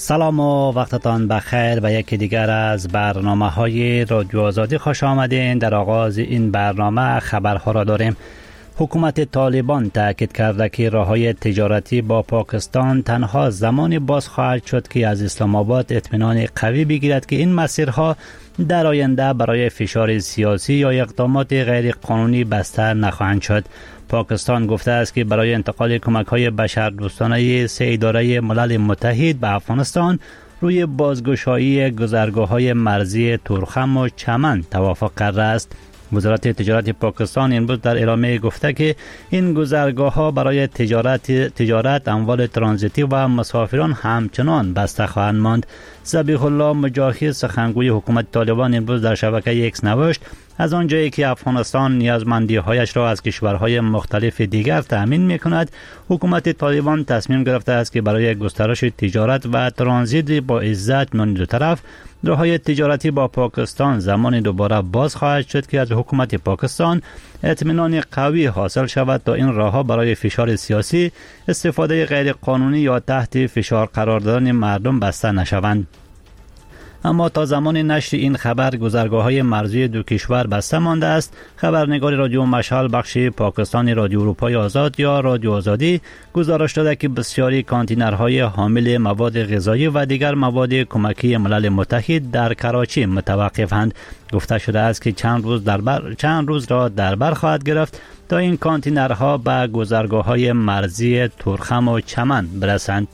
سلام و وقتتان بخیر و یکی دیگر از برنامه‌های رادیو آزادی خوش آمدین. در آغاز این برنامه خبرها را داریم. حکومت طالبان تاکید کرده که راه‌های تجارتی با پاکستان تنها زمانی باز خواهد شد که از اسلام آباد اطمینان قوی بگیرد که این مسیرها در آینده برای فشار سیاسی یا اقدامات غیر قانونی بسته نخواهند شد. پاکستان گفته است که برای انتقال کمک‌های بشردوستانه سه اداره ملل متحد به افغانستان روی بازگشایی گذرگاه‌های مرزی تورخم و چمن توافق کرده است. وزارت تجارت پاکستان امروز در اعلامیه گفته که این گذرگاه‌ها برای تجارت اموال ترانزیتی و مسافران همچنان بسته خواهند ماند. ذبیح الله مجاهد سخنگوی حکومت طالبان امروز در شبکه ایکس نوشت از آنجایی که افغانستان نیازمندی‌هایش را از کشورهای مختلف دیگر تأمین می‌کند، حکومت طالبان تصمیم گرفته است که برای گسترش تجارت و ترانزیت با عزت میان دو طرف راه‌های تجارتی با پاکستان زمان دوباره باز خواهد شد که از حکومت پاکستان اطمینان قوی حاصل شود تا این راه‌ها برای فشار سیاسی، استفاده غیر قانونی یا تحت فشار قرار دادن مردم بسته نشوند. اما تا زمان نشر این خبر گذرگاه‌های مرزی دو کشور بسته مانده است. خبرنگار رادیو مشعل بخش پاکستانی رادیو اروپای آزاد یا رادیو آزادی گزارش داده که بسیاری کانتینرهای حامل مواد غذایی و دیگر مواد کمکی ملل متحد در کراچی متوقفند. گفته شده است که چند روز را در بر خواهد گرفت تا این کانتینرها به گذرگاه‌های مرزی تورخم و چمن برسند.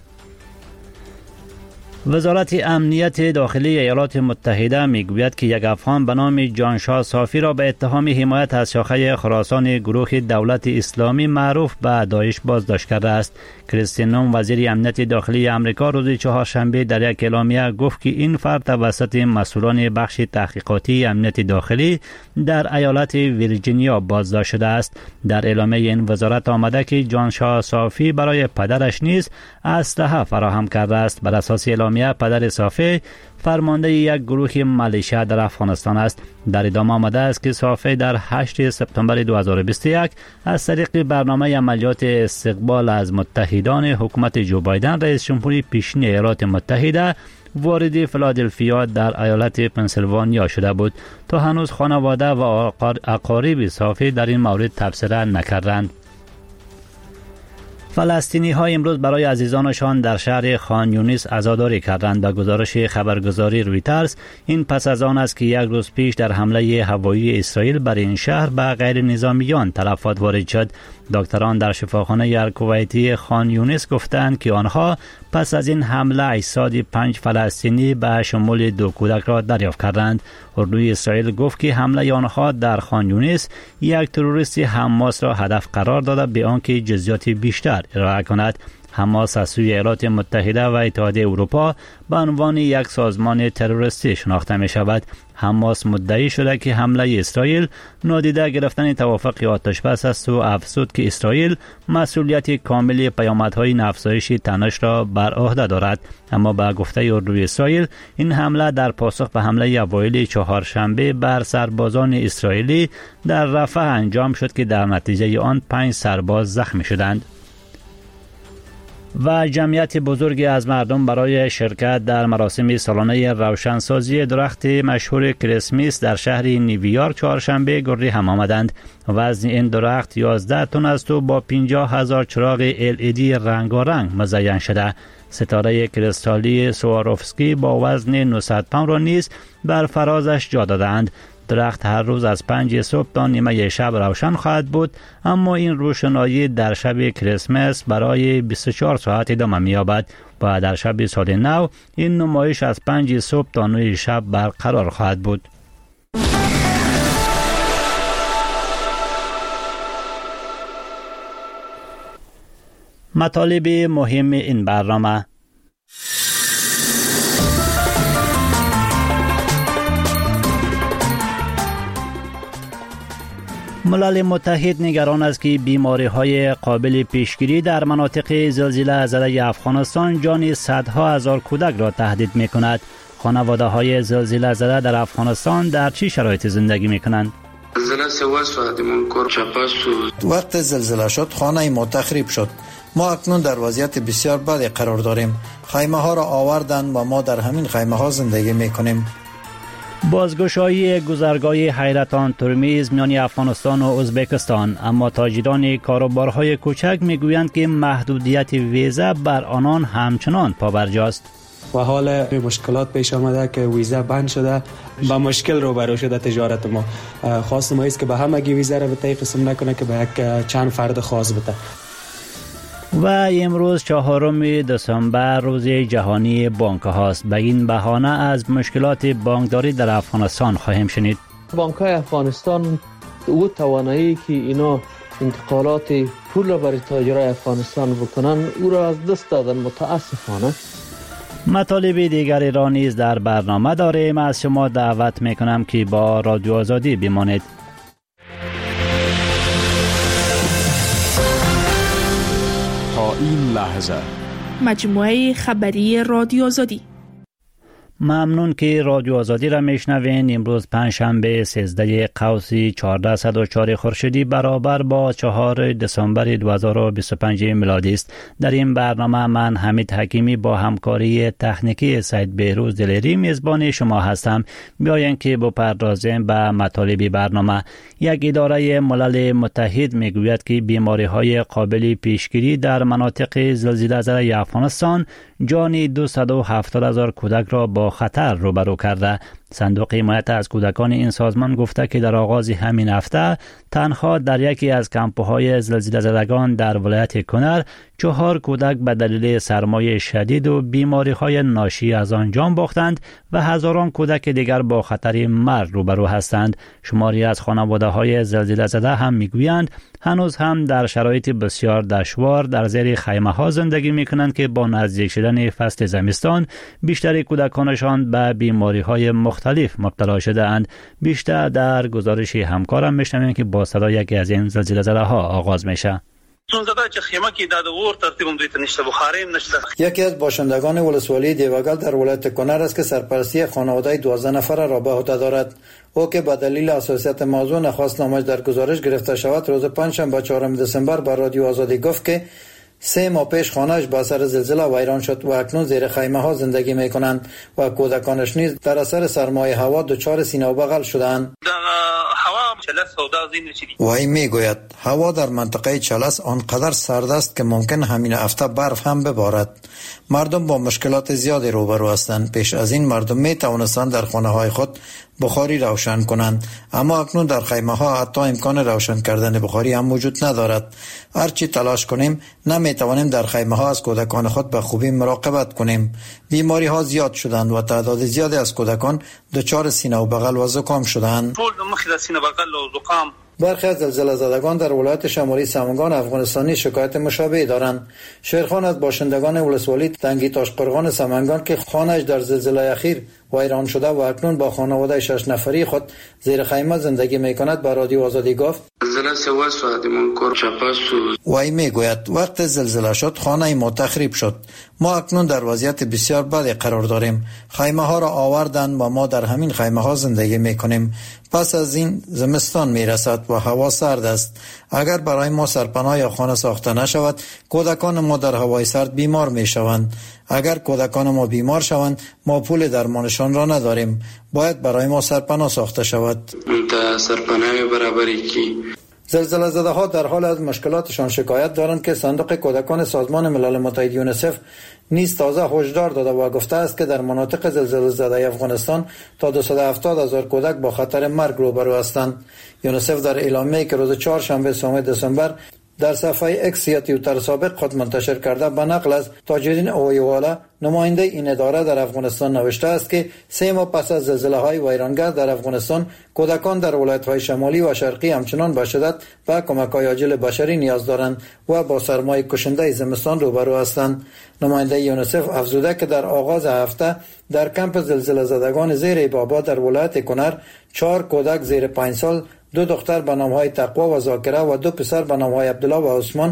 وزارت امنیت داخلی ایالات متحده میگوید که یک افغان به نام جانشاه صافی را به اتهام حمایت از شاخه خراسان گروه دولت اسلامی معروف به داعش بازداشت کرده است. کریستین نوم وزیر امنیت داخلی آمریکا روز چهارشنبه در یک اعلامیه گفت که این فرد توسط مسئولان بخش تحقیقاتی امنیت داخلی در ایالت ویرجینیا بازداشت شده است. در اعلامیه این وزارت آمده که جانشاه صافی برای پدرش نیز اسلحه فراهم کرده است. بر اساس اعلامیه پدر صافی فرمانده یک گروه ملیشه در افغانستان است. در ادامه آمده است که صافی در 8 سپتامبر 2021 از طریق برنامه عملیات استقبال از متحدان حکومت جو بایدن رئیس جمهوری پیشین ایالات متحده وارد فیلادلفیا در ایالت پنسیلوانیا شده بود. تا هنوز خانواده و اقارب صافی در این مورد تبصره نکردند. فلسطینی ها امروز برای عزیزانشان در شهر خان یونس عزاداری کردند. به گزارش خبرگزاری رویترز این پس از آن است که یک روز پیش در حمله هوایی اسرائیل بر این شهر به غیر نظامیان تلفات وارد شد. دکتران در شفاخانه الکویتی خان یونس گفتند که آنها پس از این حمله اجساد 5 فلسطینی به شمول 2 کودک را دریافت کردند. اردوی اسرائیل گفت که حمله آنها در خان یونس یک تروریست حماس را هدف قرار داده به آنکه جزئیات بیشتر ارائه کند. حماس از سوی ایالات متحده و اتحادیه اروپا به عنوان یک سازمان تروریستی شناخته می شود. حماس مدعی شده که حمله اسرائیل نادیده گرفتن توافق آتش بس است و افزود که اسرائیل مسئولیت کامل پیامدهای افزایش تنش را بر عهده دارد. اما به گفته اردوی اسرائیل این حمله در پاسخ به حمله اوایل چهارشنبه بر سربازان اسرائیلی در رفح انجام شد که در نتیجه آن 5 سرباز زخمی شدند. و جمعیت بزرگی از مردم برای شرکت در مراسم سالانه روشنسازی درخت مشهور کریسمس در شهر نیویورک چهارشنبه گردی هم آمدند. وزن این درخت 11 تن است و با 50,000 چراغ LED رنگارنگ مزین شده. ستاره کریستالی سواروفسکی با وزن 900 پوند را نیز بر فرازش جا دادند. درخت هر روز از 5 صبح تا نیمه شب روشن خواهد بود، اما این روشنایی در شب کریسمس برای 24 ساعت ادامه می‌یابد و در شب سال نو این نمایش از 5 صبح تا 9 شب برقرار خواهد بود. مطالب مهم این برنامه: ملل متحد نگران است که بیماری‌های قابل پیشگیری در مناطق زلزله زده افغانستان جان صدها هزار کودک را تهدید می‌کند. خانواده‌های زلزله زده در افغانستان در چه شرایطی زندگی می‌کنند؟ وقت زلزله شد خانه ما تخریب شد. ما اکنون در وضعیت بسیار بدی قرار داریم. خیمه ها را آوردند و ما در همین خیمه ها زندگی میکنیم. بازگشایی گذرگاه حیرتان ترمیز میان افغانستان و ازبکستان، اما تاجران کاروبارهای کوچک میگویند که محدودیت ویزا بر آنان همچنان پابرجاست. و حال مشکلات پیش آمده که ویزا بند شده، با مشکل روبرو شده تجارت ما. خواست ما است که به همگی ویزا را به تای قسم نکنه که به یک چند فرد خاص بده. و امروز 4 دسامبر روز جهانی بانک هاست. به این بهانه از مشکلات بانکداری در افغانستان خواهیم شنید. بانک های افغانستان او توانایی که اینا انتقالات پول را برای تاجرای افغانستان بکنن او را از دست دادن متاسفانه. مطالب دیگری را نیز در برنامه داریم. از شما دعوت میکنم که با رادیو آزادی بمانید. تا این لحظه مجموعه خبری رادیو آزادی. ممنون که رادیو آزادی را میشنوین. امروز پنجشنبه 13 قوس 1404 خورشیدی برابر با 4 دسامبر 2025 میلادی است. در این برنامه من حمید حکیمی با همکاری تکنیکی سید بهروز دلیری میزبان شما هستم. بیاین که بپردازیم به مطالب برنامه. یک اداره ملل متحد میگوید که بیماری های قابل پیشگیری در مناطق زلزله زده افغانستان جان 270,000 کودک را با خطر روبرو کرده. صندوق حمایت از کودکان این سازمان گفته که در آغاز همین هفته تنها در یکی از کمپ‌های زلزله زدگان در ولایت کنر 4 کودک به دلیل سرمای شدید و بیماری‌های ناشی از آن جان باختند و هزاران کودک دیگر با خطر مرگ روبرو هستند. شماری از خانواده‌های زلزله زده هم میگویند هنوز هم در شرایط بسیار دشوار در زیر خیمه‌ها زندگی می‌کنند که با نزدیک شدن فصل زمستان بیشتر کودکانشان به بیماری‌های مختلف مبتلا شده‌اند. بیشتر در گزارش همکارم می‌شنویم که با صدای یکی از این زلزله زده‌ها آغاز میشه. یکی از باشندگان ولسوالی دیوگل در ولایت کنر است که سرپرستی خانواده 12 نفره را به عهده دارد. او که به دلیل حساسیت موضوع نخواست نامش در گزارش گرفته شود، روز پنجشنبه 4 دسامبر بر رادیو آزادی گفت که 3 ماه پیش خانه‌اش به اثر زلزله ویران شد و اکنون زیر خیمه ها زندگی می کنند و کودکانش نیز در اثر سرمای هوا دچار سینه و بغل شدند. وی می گوید هوا در منطقه چلس آنقدر سرد است که ممکن همین هفته برف هم ببارد. مردم با مشکلات زیادی روبرو هستند. پیش از این مردم می توانستند در خانه های خود بخاری روشن کنند، اما اکنون در خیمه ها حتی امکان روشن کردن بخاری هم وجود ندارد. هرچی تلاش کنیم نمی توانیم در خیمه ها از کودکان خود به خوبی مراقبت کنیم. بیماری ها زیاد شدند و تعداد زیادی از کودکان دچار سینه و بغل و زکام شدند. برخی از زلزله زدگان در ولایت شمالی سمنگان افغانستانی شکایت مشابهی دارند. شیرخان از باشندگان ولسوالی تنگی تاشقرغان سمنگان که خانه‌اش در زلزله اخیر ویران شده و اکنون با خانواده 6 نفری خود زیر خیمه زندگی می‌کند به رادیو آزادی گفت. وی میگوید وقت زلزله شد خانه ما تخریب شد. ما اکنون در وضعیت بسیار بدی قرار داریم. خیمه ها را آوردند و ما در همین خیمه ها زندگی میکنیم. پس از این زمستان میرسد و هوا سرد است. اگر برای ما سرپناه یا خانه ساخته نشود کودکان ما در هوای سرد بیمار میشوند. اگر کودکان ما بیمار شوند ما پول درمانشان را نداریم. باید برای ما سرپناه ساخته شود. سرپناه برابری کی زلزله زده ها در حال از مشکلاتشان شکایت دارند که صندوق کودکان سازمان ملل متحد یونیسف نیز تازه هشدار داده و گفته است که در مناطق زلزله زده افغانستان تا 270,000 کودک با خطر مرگ روبرو هستند. یونیسف در اعلامیه‌ای که روز چهارشنبه 3 دسامبر در صفحه اکس یا توییتر سابق خود منتشر کرده به نقل از تاجرین اویوالا نماینده این اداره در افغانستان نوشته است که 3 ماه پس از زلزله‌های ویرانگر در افغانستان کودکان در ولایت‌های شمالی و شرقی همچنان به شدت به کمک‌های عاجل بشری نیاز دارند و با سرمای کشنده زمستان روبرو هستند. نماینده یونیسف افزوده که در آغاز هفته در کمپ زلزله زدگان زیر بابا در ولایت کنر 4 کودک زیر 5 سال، 2 دختر به نام‌های تقوا و ذاکره و 2 پسر به نام‌های عبدالله و عثمان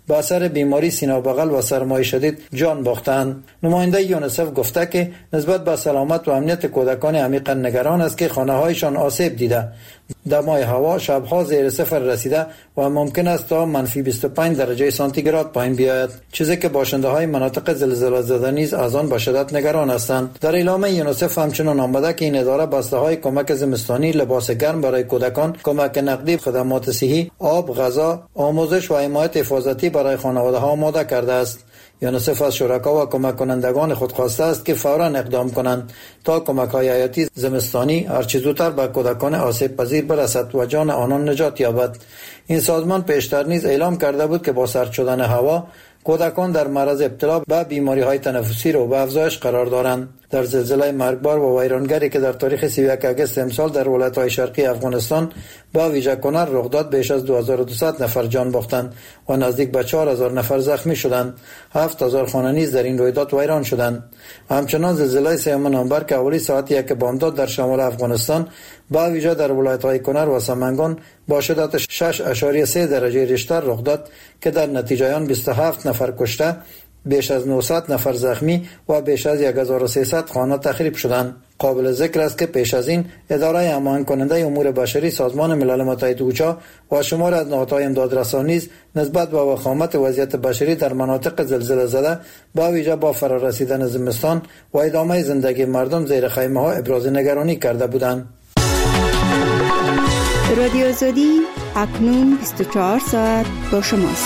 با اثر بیماری سینه و بغل و سرمای شدید جان باختند. نماینده یونیسف گفته که نسبت به سلامت و امنیت کودکان عمیقا نگران است که خانه‌هایشان آسیب دیده، دمای هوا شبها زیر صفر رسیده و ممکن است تا منفی 25 درجه سانتیگراد پایین بیاید، چیزی که باشنده‌های مناطق زلزله زده نیز از آن به شدت نگران هستند. در اعلامیه یونیسف همچنین آمده که این اداره بسته‌های کمک زمستانی، لباس گرم برای کودکان، کمک نقدی، خدمات صحی، آب، غذا، آموزش و حمایت حفاظتی برای خانواده‌ها آماده کرده است. یونیسف از شرکا و کمک کنندگان خود خواسته است که فوراً اقدام کنند تا کمک‌های حیاتی زمستانی هرچه زودتر به کودکان آسیب پذیر برسد و جان آنان نجات یابد. این سازمان پیشتر نیز اعلام کرده بود که با سرد شدن هوا کودکان در معرض ابتلا به بیماری‌های تنفسی رو به افزایش قرار دارند. در زلزله مرگبار و ویرانگری که در تاریخ 31 آگوست امسال در ولایت‌های شرقی افغانستان با ویژه کنر رخ داد، بیش از 2200 نفر جان باختند و نزدیک به 4000 نفر زخمی شدند. 7000 خانه نیز در این رویداد ویران شدند. همچنان زلزله 3 نوامبر که حوالی ساعت 1 بامداد در شمال افغانستان با ویژه در ولایت‌های کنر و سمنگان با شدت 6.3 درجه ریشتر رخ داد که در نتیجه آن 27 نفر کشته، بیش از 900 نفر زخمی و بیش از 1300 خانه تخریب شدند. قابل ذکر است که پیش از این اداره هماهنگ کننده امور بشری سازمان ملل متحد اوچا و شمار از نهادهای امدادرسانی نیز نسبت به وخامت وضعیت بشری در مناطق زلزله زده با ویژه با فرارسیدن زمستان و ادامه زندگی مردم زیر خیمه‌ها ابراز نگرانی کرده بودند. رادیو آزادی اکنون 24 ساعت با شماست.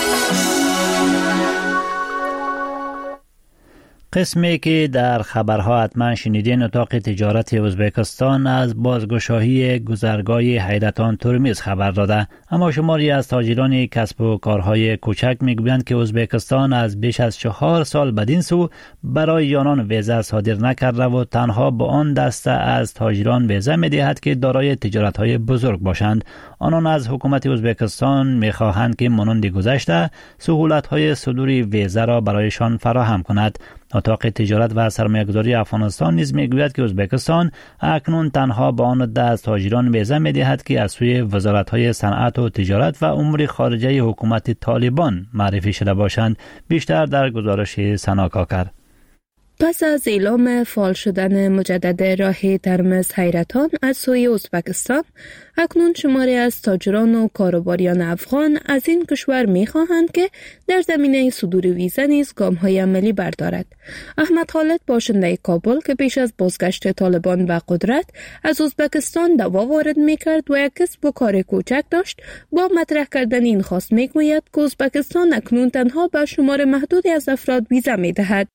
قسمی که در خبرها حتما شنیدین، اتاق تجارت ازبکستان از بازگشایی گذرگاه حیرتان ترمیز خبر داده، اما شماری از تاجران کسب و کارهای کوچک میگویند که ازبکستان از بیش از 4 سال بدین سو برای آنان ویزا صادر نکرده و تنها با آن دسته از تاجران ویزا میدهد که دارای تجارت‌های بزرگ باشند. آنان از حکومت ازبکستان میخواهند که مانند گذشته سهولت‌های صدور ویزا را برایشان فراهم کند. اتاق تجارت و سرمایه‌گذاری افغانستان نیز میگوید که ازبکستان اکنون تنها به آن عده از تاجران ویزا میدهد که از سوی وزارت‌های صنعت و تجارت و امور خارجه حکومت طالبان معرفی شده باشند. بیشتر در گزارش سنا کاکر. پس از اعلام فعال شدن مجدد راه ترمز حیرتان از سوی ازبکستان، اکنون شماری از تاجران و کاروباریان افغان از این کشور می‌خواهند که در زمینه صدور ویزا نیز گام‌های عملی بردارد. احمد خالد، باشنده کابل که پیش از بازگشت طالبان به قدرت از ازبکستان دوا وارد می‌کرد و یک کسب و کار کوچک داشت، با مطرح کردن این خواست می‌گوید که ازبکستان اکنون تنها به شمار محدودی از افراد ویزا می‌دهد.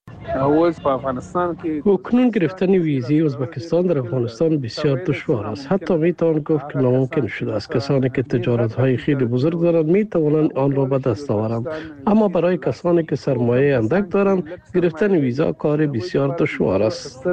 اکنون گرفتن ویزی ازبکستان در افغانستان بسیار دشوار است. حتی میتوان گفت که ناممکن شده است. کسانی که تجارت‌های خیلی بزرگ دارند میتوانند آن را به دست آورند، اما برای کسانی که سرمایه اندک دارند گرفتن ویزا کار بسیار دشوار است.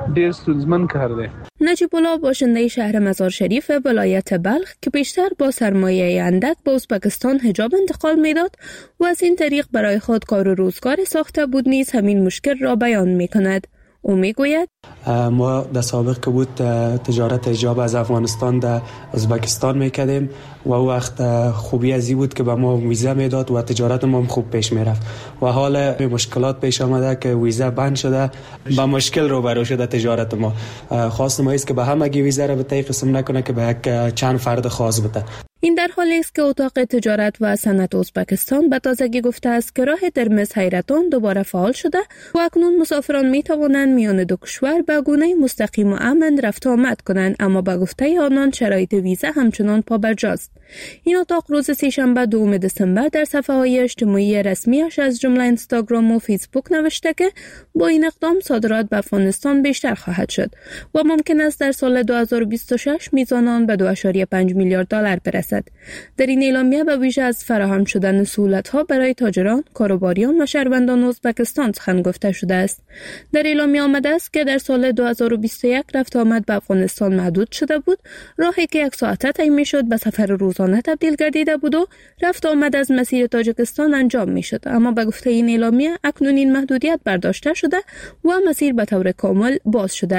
نجیب الله، باشنده شهر مزار شریف ولایت بلخ که بیشتر با سرمایه اندک به ازبکستان حجاب انتقال میداد و از این طریق برای خود کار و روزگار ساخته بود، نیز همین مشکل را بیان میکند. او میگوید ما در سابق که بود تجارت حجاب از افغانستان در ازبکستان میکردیم و وقت خوبی ازی بود که به ما ویزا میداد و تجارت ما خوب پیش میرفت و حال مشکلات پیش آمده که ویزا بند شده، با مشکل روبرو شده تجارت ما. خواست ما است که به همگی ویزا را به طی قسم نکنه که به یک چند فرد خاص بده. این در حالی است که اتاق تجارت و صنعت ازبکستان به تازگی گفته است که راه ترمز حیرتان دوباره فعال شده و اکنون مسافران می توانند میان دو کشور به گونه مستقیم و امن رفت و آمد کنند، اما به گفته آنان شرایط ویزا همچنان پابرجاست. این اتاق روز سه‌شنبه 2 دسامبر در صفحه‌های اجتماعی رسمیش از جمله اینستاگرام و فیسبوک نوشته که با این اقدام صادرات به افغانستان بیشتر خواهد شد و ممکن است در سال 2026 میزان آن به 2.5 میلیارد دلار برسد. در این اعلامیه به ویژه از فراهم شدن سهولت‌ها برای تاجران، کاروباریان و شهروندان ازبکستان سخن گفته شده است. در اعلامیه آمده است که در سال 2021 رفت آمد به افغانستان محدود شده بود، راهی که 1 ساعته طی می‌شد به سفر روزانه تبدیل گردیده بود و رفت آمد از مسیر تاجیکستان انجام می‌شد. اما به گفته این اعلامیه اکنون این محدودیت برداشته شده و مسیر به طور کامل باز شده است.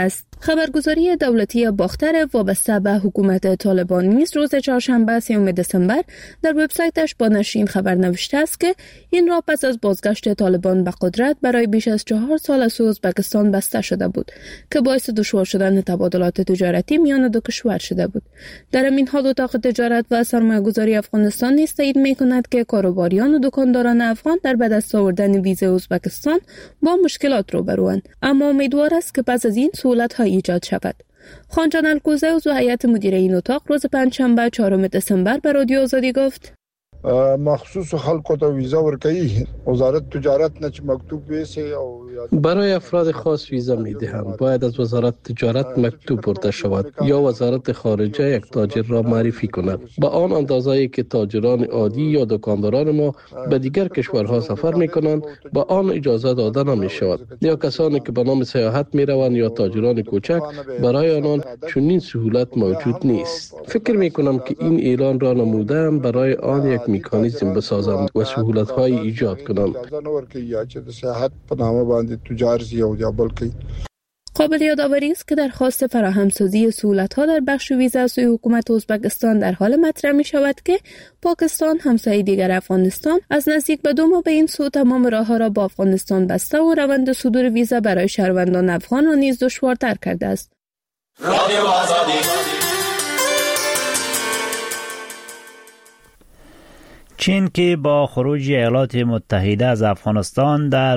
خبرگزاری دولتی باختر وابسته به حکومت طالبان نیز روز چهارشنبه 3 دسامبر در وبسایتش با نشین خبر نوشته است که این راه پس از بازگشت طالبان به قدرت برای بیش از 4 سال از ازبکستان بسته شده بود که باعث دشوار شدن تبادلات تجارتی میان دو کشور شده بود. در این حال اتاق تجارت و سرمایه‌گذاری افغانستان نیز تایید می‌کند که کاروباریان و دکانداران افغان در به دست آوردن ویزای ازبکستان با مشکلات روبروند، اما امیدوار است که پس از این سهولت‌ها ایجاد شود. خانجان الکوزه عضو هیئت مدیره این اتاق روز پنجشنبه 4 دسامبر به رادیو آزادی گفت مخصوص خلکو ته ویزا ورکوي وزارت تجارت نه چې مکتوب ویسي او برای افراد خاص ویزا میدهند. باید از وزارت تجارت مکتوب برده شود یا وزارت خارجه یک تاجر را معرفی کند به آن اندازه‌ای که تاجران عادی یا دکانداران ما به دیگر کشورها سفر میکنند با آن اجازه داده نمی شود، یا کسانی که به نام سیاحت میروند یا تاجران کوچک برای آنان چنین سهولت موجود نیست. فکر میکنم که این اعلان را نمودم برای آن یک مکانیزم بسازم و سهولت‌های ایجاد کنم. قابل یادآوری است که درخواست فراهمسازی سهولت‌ها در بخش ویزا از سوی حکومت ازبکستان در حال مطرح می‌شود که پاکستان همسایه دیگر افغانستان از نزدیک به 2 ماه به این سو تمام راه‌ها را با افغانستان بسته و روند صدور ویزا برای شهروندان افغان را نیز دشوارتر کرده است. رادیو آزادی. چین که با خروج ایالات متحده از افغانستان در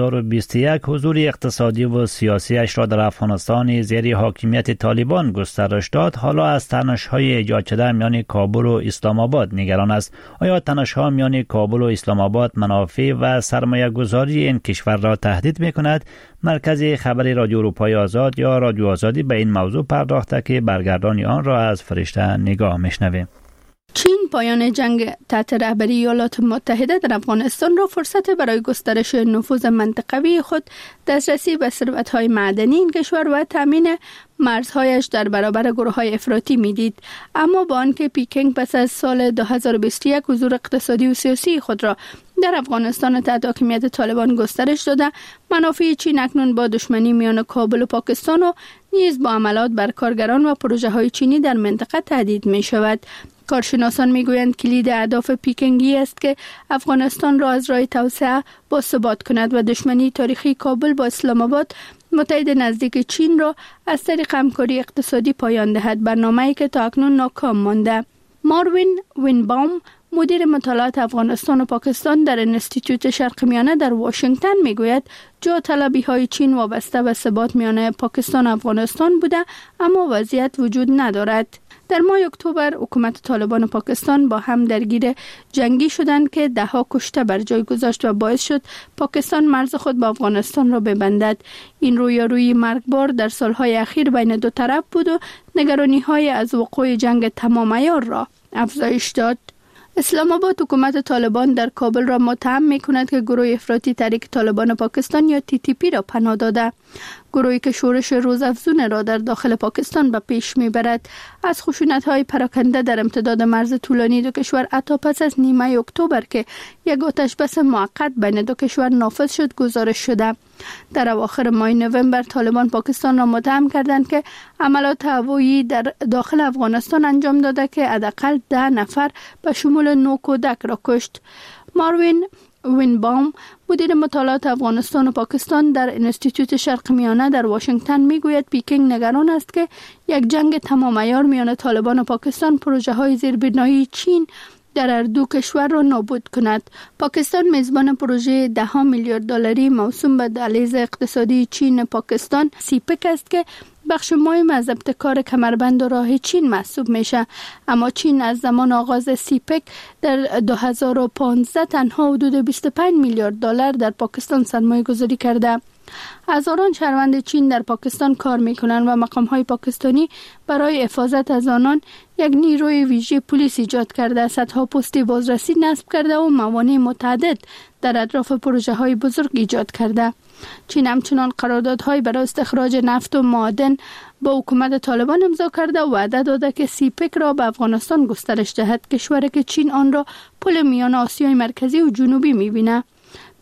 2021 حضور اقتصادی و سیاسیش را در افغانستان زیر حاکمیت طالبان گسترش داد، حالا از تنش‌های ایجاد شده میان کابل و اسلام آباد نگران است. آیا تنش‌ها میان کابل و اسلام آباد منافع و سرمایه گذاری این کشور را تهدید می‌کند؟ مرکز خبری رادیو اروپای آزاد یا رادیو آزادی به این موضوع پرداخته که برگردانی آن را از فرشته نگاه می‌شنویم. چین پایان جنگ تحت رهبری ایالات متحده در افغانستان را فرصت برای گسترش نفوذ منطقوی خود، دسترسی به ثروت‌های معدنی این کشور و تامین مرزهایش در برابر گروه‌های افراطی می‌دید. اما با آنکه پکینگ پس از سال 2021 حضور اقتصادی و سیاسی خود را در افغانستان تحت حاکمیت طالبان گسترش داده، منافع چین اکنون با دشمنی میان کابل و پاکستان و نیز با حملات بر کارگران و پروژه‌های چینی در منطقه تهدید می‌شود. کارشناسان میگویند کلید اهداف پکینگی است که افغانستان را از راه توسعه باثبات کند و دشمنی تاریخی کابل با اسلام آباد، متحد نزدیک چین را از طریق همکاری اقتصادی پایان دهد، برنامه‌ای که تا اکنون ناکام مانده. ماروین وینباوم، مدیر مطالعات افغانستان و پاکستان در انستیتوت شرق میانه در واشنگتن میگوید جا طلبی های چین وابسته به ثبات میان پاکستان و افغانستان بوده، اما وضعیت وجود ندارد. در ماه اکتبر حکومت طالبان و پاکستان با هم درگیر جنگی شدند که 10 کشته بر جای گذاشت و باعث شد پاکستان مرز خود با افغانستان را ببندد. این رویارویی مرگبار در سالهای اخیر بین دو طرف بود و نگرانی‌های از وقوع جنگ تمام عیار را افزایش داد. اسلام آباد حکومت طالبان در کابل را متهم می‌کند که گروه افراطی تحریک طالبان پاکستان یا TTP را پناه داده. گروهی که شورش روزافزون را در داخل پاکستان به پیش میبرد. از خشونت‌های پراکنده در امتداد مرز طولانی دو کشور حتی پس از نیمه اکتبر که یک آتش بس موقت بین دو کشور نافذ شد گزارش شده. در اواخر ماه نوامبر طالبان پاکستان را متهم کردند که عملیات هوایی در داخل افغانستان انجام داده که حداقل 10 نفر به شمول 9 کودک را کشت. ماروین وینباوم، مدیر مطالعات افغانستان و پاکستان در انستیتوت شرق میانه در واشنگتن میگوید پکینگ نگران است که یک جنگ تمام عیار میان طالبان و پاکستان پروژه‌های زیربنایی چین در هر دو کشور را نابود کند. پاکستان میزبان پروژه 10 میلیارد دلاری موسوم به دهلیز اقتصادی چین پاکستان سیپک است که بخش مهم از ابتکار کمربند و راه چین محسوب میشه، اما چین از زمان آغاز سیپک در 2015 تنها حدود 25 میلیارد دلار در پاکستان سرمایه گذاری کرده. هزاران شهروند چین در پاکستان کار میکنند و مقام‌های پاکستانی برای حفاظت از آنان یک نیروی ویژه پلیس ایجاد کرده، صدها پست بازرسی نصب کرده و موانع متعدد در اطراف پروژه‌های بزرگ ایجاد کرده. چین همچنان قراردادهای برای استخراج نفت و معادن با حکومت طالبان امضا کرده و وعده داده که سیپک را به افغانستان گسترش دهد، کشوری که چین آن را پل میان آسیای مرکزی و جنوبی می‌بیند.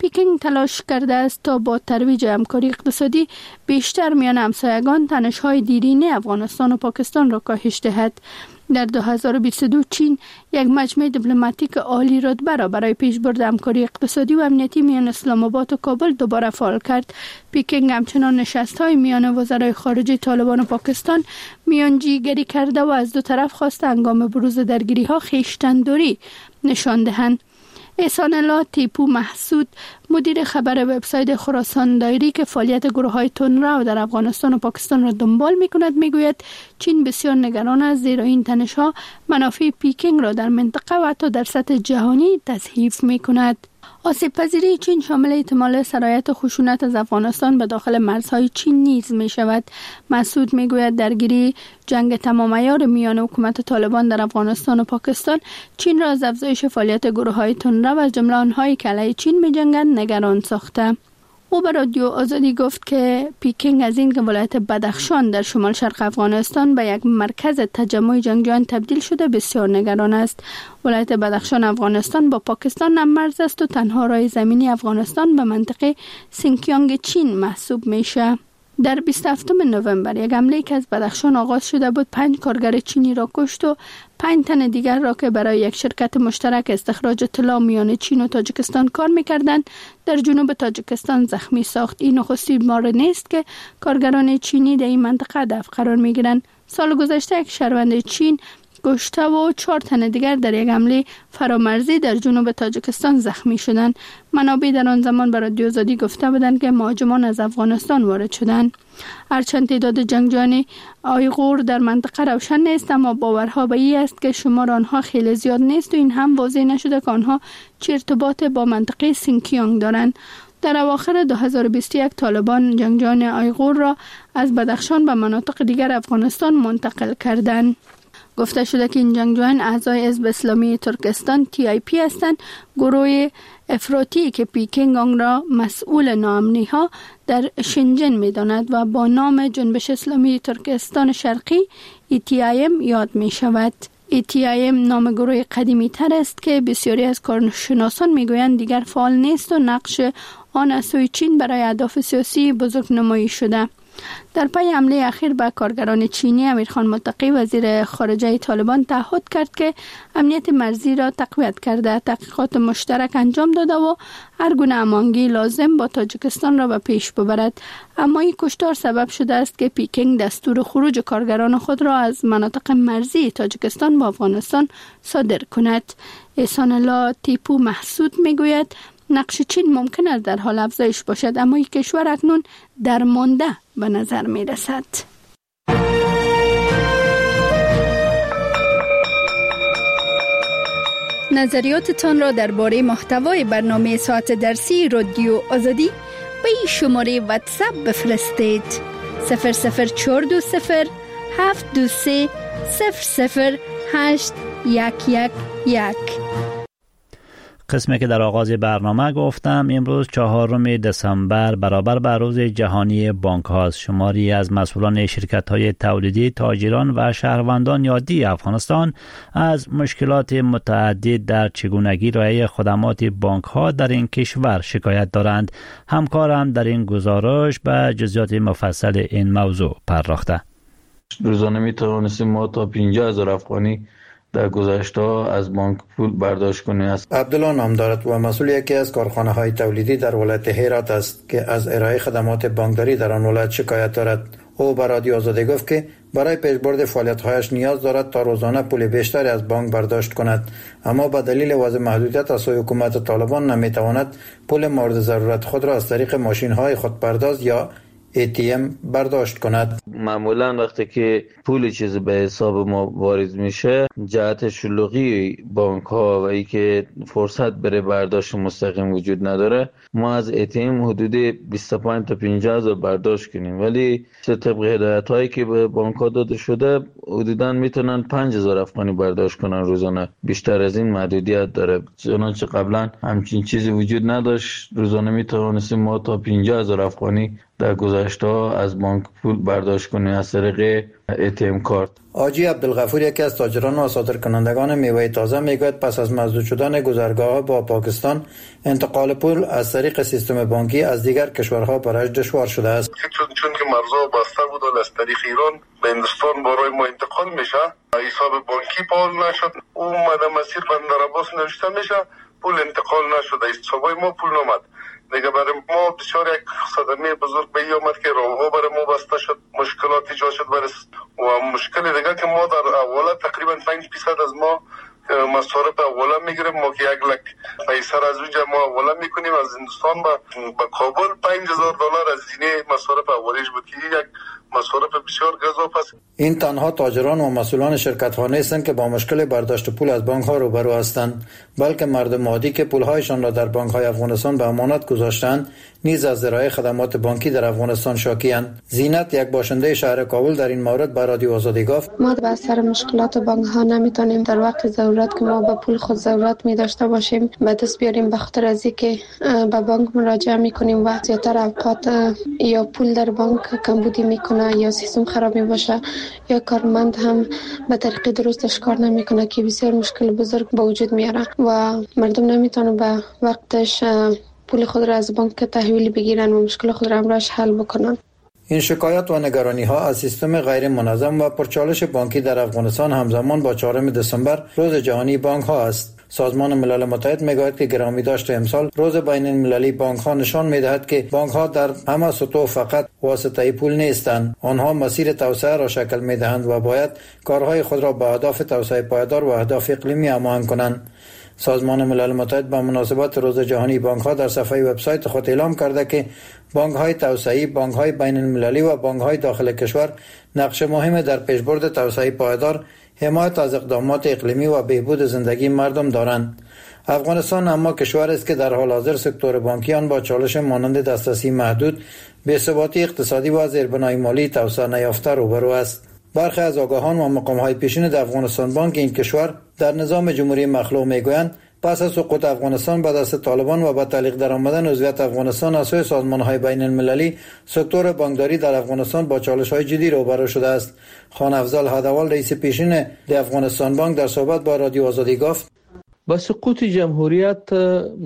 پکینگ تلاش کرده است تا با ترویج همکاری اقتصادی بیشتر میان همسایگان تنش‌های دیرینه افغانستان و پاکستان را کاهش دهد. در 2022 چین یک مجمع دیپلماتیک عالی رتبه را برای پیشبرد همکاری اقتصادی و امنیتی میان اسلام آباد و کابل دوباره فعال کرد. پکینگ همچنان نشست‌های میان وزرای خارجه طالبان و پاکستان میانجیگری کرده و از دو طرف خواسته هنگام بروز درگیری‌ها خویشتن‌داری نشان دهند. احسان الله تیپو محسود مدیر خبر وبسایت خراسان دایری که فعالیت گروه‌های تندرو در افغانستان و پاکستان را دنبال می‌کند میگوید چین بسیار نگران است زیرا این تنش‌ها منافع پکینگ را در منطقه و حتی در سطح جهانی تضعیف می‌کند. آسیب پذیری چین شامل احتمال سرایت خشونت از افغانستان به داخل مرزهای چین نیز می شود. مسعود می گوید درگیری جنگ تمام عیار میان حکومت طالبان در افغانستان و پاکستان چین را از افزایش فعالیت گروه‌های تندرو از جمله آنهایی که علیه چین می جنگند نگران ساخته. او به رادیو آزادی گفت که پکینگ از این که ولایت بدخشان در شمال شرق افغانستان به یک مرکز تجمع جنگجویان تبدیل شده بسیار نگران است. ولایت بدخشان افغانستان با پاکستان هم مرز است و تنها راه زمینی افغانستان به منطقه سینکیانگ چین محسوب میشه. در 27 نوامبر یک حمله که از بدخشان آغاز شده بود 5 کارگر چینی را کشت و 5 تن دیگر را که برای یک شرکت مشترک استخراج طلا میان چین و تاجیکستان کار می‌کردند در جنوب تاجیکستان زخمی ساخت. این نخستین بار نیست که کارگران چینی در این منطقه هدف قرار می‌گیرند. سال گذشته یک شهروند چین کشته و 4 تن دیگر در یک حمله فرامرزی در جنوب تاجیکستان زخمی شدند. منابع در آن زمان برای رادیو آزادی گفته بودند که مهاجمان از افغانستان وارد شدند. هرچند تعداد جنگجویان آیغور در منطقه روشن نیست اما باورها به این است که شمار آنها خیلی زیاد نیست و این هم واضح نشده که آنها چه ارتباط با منطقه سینکیانگ دارند. در اواخر 2021 طالبان جنگجویان آیغور را از بدخشان به مناطق دیگر افغانستان منتقل کردند. گفته شده که این جنگجویان اعضای حزب اسلامی ترکستان TIP هستند، گروه افراطی که پکینگ آن را مسئول ناامنی‌ها در شنجن می‌داند و با نام جنبش اسلامی ترکستان شرقی ETIM یاد می‌شود. ETIM نام گروه قدیمی تر است که بسیاری از کارشناسان می‌گویند دیگر فعال نیست و نقش آن از سوی چین برای اهداف سیاسی بزرگ نمایی شده. در پی حمله اخیر به کارگران چینی امیرخان متقی وزیر خارجه طالبان تعهد کرد که امنیت مرزی را تقویت کرده، تحقیقات مشترک انجام داده و هر گونه هماهنگی لازم با تاجیکستان را به پیش ببرد. اما این کشتار سبب شده است که پکینگ دستور خروج کارگران خود را از مناطق مرزی تاجیکستان با افغانستان صادر کند. احسان الله تیپو محسود میگوید نقش چین ممکن است در حال افزایش باشد اما این کشور اکنون درمانده به نظر می رسد. نظریاتتان را درباره محتوای برنامه ساعت درسی رادیو آزادی به این شماره واتساپ بفرستید 00420 723 00811. قسمی که در آغاز برنامه گفتم امروز 4 دسامبر برابر به روز جهانی بانک هاست. شماری از مسئولان شرکت های تولیدی، تاجران و شهروندان عادی افغانستان از مشکلات متعدد در چگونگی ارائه خدمات بانک ها در این کشور شکایت دارند. همکارم در این گزارش به جزئیات مفصل این موضوع پرداخته. روزانه می توانستیم ما تا 50,000 افغانی در گذشته از بانک پول برداشت کنی است. عبدالله نام دارد و مسئول یکی از کارخانه های تولیدی در ولایت هرات است که از ارائه خدمات بانکداری در آن ولایت شکایت دارد. او به رادیو آزادی گفت که برای پیشبرد فعالیت‌هایش نیاز دارد تا روزانه پول بیشتری از بانک برداشت کند، اما به دلیل وضع محدودیت از سوی حکومت طالبان نمی‌تواند پول مورد ضرورت خود را از طریق ماشین‌های خودپرداز یا ATM برداشت کند. معمولا وقتی که پول چیز به حساب ما وارد میشه، جهت شلوغی بانک ها و ای که فرصت برای برداشت مستقیم وجود نداره، ما از ATM حدود 25 تا 50,000 برداشت کنیم، ولی طبق هدایت هایی که به بانک ها داده شده حدودا میتونن 5,000 افغانی برداشت کنن روزانه. بیشتر از این محدودیت داره، چنانچه قبلا همچین چیزی وجود نداشت. روزانه میتونستیم ما تا 50,000 افغانی در گذشته از بانک پول برداشت کنیم از طریق ATM کارت. آجی عبدالغفور یکی از تاجران و صادرکنندگان میوه تازه میگوید پس از مسدود شدن گذرگاه‌ها با پاکستان انتقال پول از طریق سیستم بانکی از دیگر کشورها برایش دشوار شده است. چون که مرزها بسته بود و از طریق ایران به هندوستان برای ما انتقال میشه، حساب بانکی فعال نشد، اومده مسیر بندر عباس نوشته میشه، پول انتقال نشده، حسابای ما پول نمد. دیگه برای ما بسیار یک صدمه بزرگ به این آمد که راهها برای ما بسته شد، مشکلات ایجاد شد و مشکل دیگه که ما در اوله تقریبا 5% از ما مصارف اوله میگیریم. ما که 1 لک پیسر از اونجا ما اوله میکنیم از هندوستان به کابل $5,000 از اینه مصارف اولیش بود که یک مصارف بسیار گزاف است. این تنها تاجران و مسئولان شرکت ها نیستند که با مشکل برداشت پول از بانک ها روبرو هستند، بلکه مردم عادی که پول هایشان را در بانک های افغانستان به امانت گذاشتند نیز از ارائه خدمات بانکی در افغانستان شاکی‌اند. زینت، یک باشنده شهر کابل، در این مورد به رادیو آزادی گفت: ما به اثر مشکلات بانک ها نمیتونیم در وقت ضرورت که ما به پول خود ضرورت می داشته باشیم به دست بیاریم، به خاطر از اینکه به بانک مراجعه میکنیم و زیاتر اوقات یا پول در بانک کمبودی میکنه یا سیستم خراب می باشه یا کارمند هم به طریق درستش کار نمیکنه که بسیار مشکل بزرگ به وجود میاره و مردم نمیتونه به وقتش پول خود را از بانک تحویل بگیرن و مشکل خود را امروز حل بکنن. این شکایات و نگرانی ها از سیستم غیر منظم و پرچالش بانکی در افغانستان همزمان با 4 دسامبر روز جهانی بانک ها است. سازمان ملل متحد میگوید که گرامی داشت امسال روز بین المللی بانک ها نشان میدهد که بانک ها در همه سطوح فقط واسطه پول نیستند. آنها مسیر توسعه را شکل میدهند و باید کارهای خود را به اهداف توسعه پایدار و اهداف اقلیمی هماهنگ کنند. سازمان ملل متحد به مناسبت روز جهانی بانک ها در صفحه وبسایت خود اعلام کرده که بانک های توسعه‌ای، بانک های بین المللی و بانک های داخل کشور نقش مهمی در پیشبرد توسعه پایدار، حمایت از اقدامات اقلیمی و بهبود زندگی مردم دارند. افغانستان اما کشوری است که در حال حاضر سکتور بانکی آن با چالش مانند دسترسی محدود، بی‌ثباتی اقتصادی و زیربنای مالی توسعه نیافته روبرو است. برخی از آگاهان و مقام‌های پیشین در افغانستان بانک این کشور در نظام جمهوری مخلوع میگویند پس از سقوط افغانستان به دست طالبان و با تعلیق در آمدن عضویت افغانستان از سوی سازمان‌های بین المللی، سکتور بانکداری در افغانستان با چالش‌های جدی روبرو شده است. خان افضل هدوال، رئیس پیشین در افغانستان بانک، در صحبت با رادیو آزادی گفت: با سقوط جمهوریت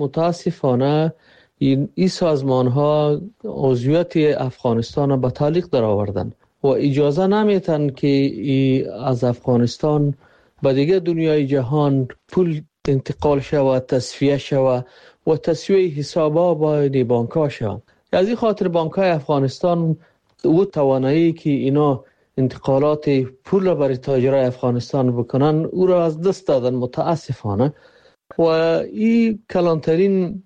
متاسفانه این سازمان‌ها عضویت افغانستان را به تعلیق در آوردند و اجازه نمیتن که از افغانستان به دیگه دنیای جهان پول انتقال شود، تصفیه شود و تسویه حسابا با بانک‌ها شود. از این خاطر بانک‌های افغانستان او توانایی که اینا انتقالات پول را برای تاجرای افغانستان بکنن او را از دست دادن متاسفانه و این کلانترین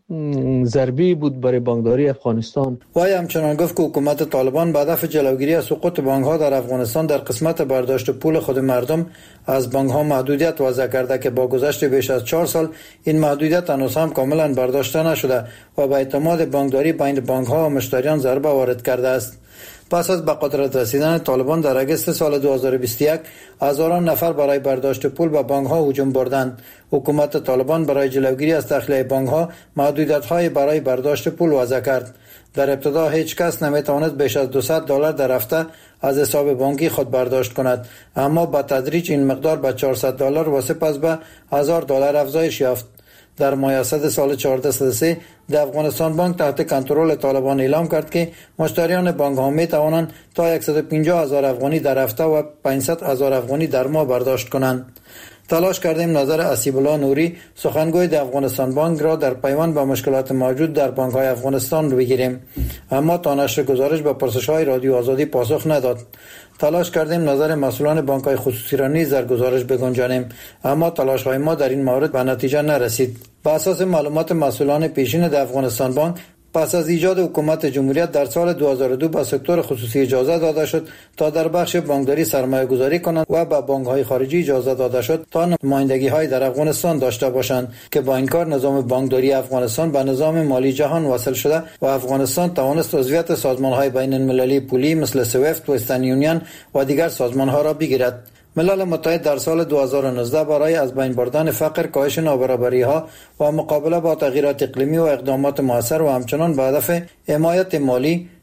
ضربه بود برای بانکداری افغانستان. وای همچنان گفت که حکومت طالبان به هدف جلوگیری از سقوط بانک‌ها در افغانستان در قسمت برداشت پول خود مردم از بانک‌ها محدودیت وضع کرده که با گذشت بیش از 4 سال این محدودیت هنوز هم کاملا برداشته نشده و به اعتماد بانکداری بین بانک‌ها و مشتریان ضربه وارد کرده است. پس از به قدرت رسیدن طالبان در اگست سال 2021 هزاران نفر برای برداشت پول به بانک‌ها هجوم بردند. حکومت طالبان برای جلوگیری از تخلیه بانک‌ها محدودیت‌های برای برداشت پول وضع کرد. در ابتدا هیچ کس نمی‌توانست بیش از $200 در هفته از حساب بانکی خود برداشت کند، اما با تدریج این مقدار به $400 و سپس به $1000 افزایش یافت. در ماه اسد سال 1403 در افغانستان بانک تحت کنترل طالبان اعلام کرد که مشتریان بانک ها می توانند تا 150,000 افغانی در هفته و 500,000 افغانی در ماه برداشت کنند. تلاش کردیم نظر اسیب الله نوری، سخنگوی در افغانستان بانک را در پیوند با مشکلات موجود در بانک های افغانستان بگیریم، اما تا نشر گزارش به پرسش های رادیو آزادی پاسخ نداد. تلاش کردیم نظر مسئولان بانک های خصوصی را نیز در گزارش بگنجانیم، اما تلاش های ما در این مورد به نتیجه نرسید. بر اساس معلومات مسئولان پیشین در افغانستان بانک، پس از ایجاد حکومت جمهوریت در سال 2002 به سکتور خصوصی اجازه داده شد تا در بخش بانکداری سرمایه گذاری کنند و به بانک‌های خارجی اجازه داده شد تا نمایندگی‌های در افغانستان داشته باشند که با این کار نظام بانکداری افغانستان به نظام مالی جهان وصل شده و افغانستان توانست عضویت سازمان‌های بین المللی پولی مثل سویفت، وسترن یونین و دیگر سازمان‌ها را بگیرد. ملل متحد در سال 2019 برای از بین بردن فقر، کاهش نابرابری‌ها و مقابله با تغییرات اقلیمی و اقدامات مؤثر و همچنان به هدف حمایت مالی،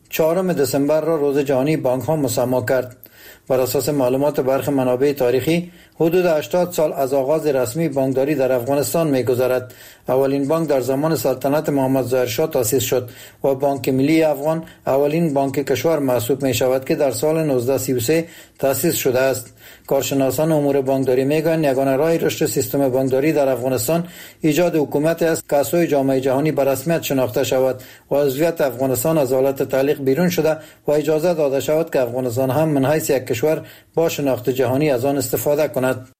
4 دسامبر را روز جهانی بانک ها مسما کرد. بر اساس معلومات برخی منابع تاریخی، حدود 80 سال از آغاز رسمی بانکداری در افغانستان می‌گذرد. اولین بانک در زمان سلطنت محمد ظاهر شاه تأسیس شد و بانک ملی افغان اولین بانک کشور محسوب می‌شود که در سال 1933 تأسیس شده است. کارشناسان امور بانکداری میگویند یگانه راه رشد سیستم بانکداری در افغانستان ایجاد حکومتی است که از سوی جامعه جهانی به رسمیت شناخته شود و عضویت افغانستان از حالت تعلیق بیرون شده و اجازه داده شود که افغانستان هم من حیث یک کشور با شناخت جهانی از آن استفاده کند.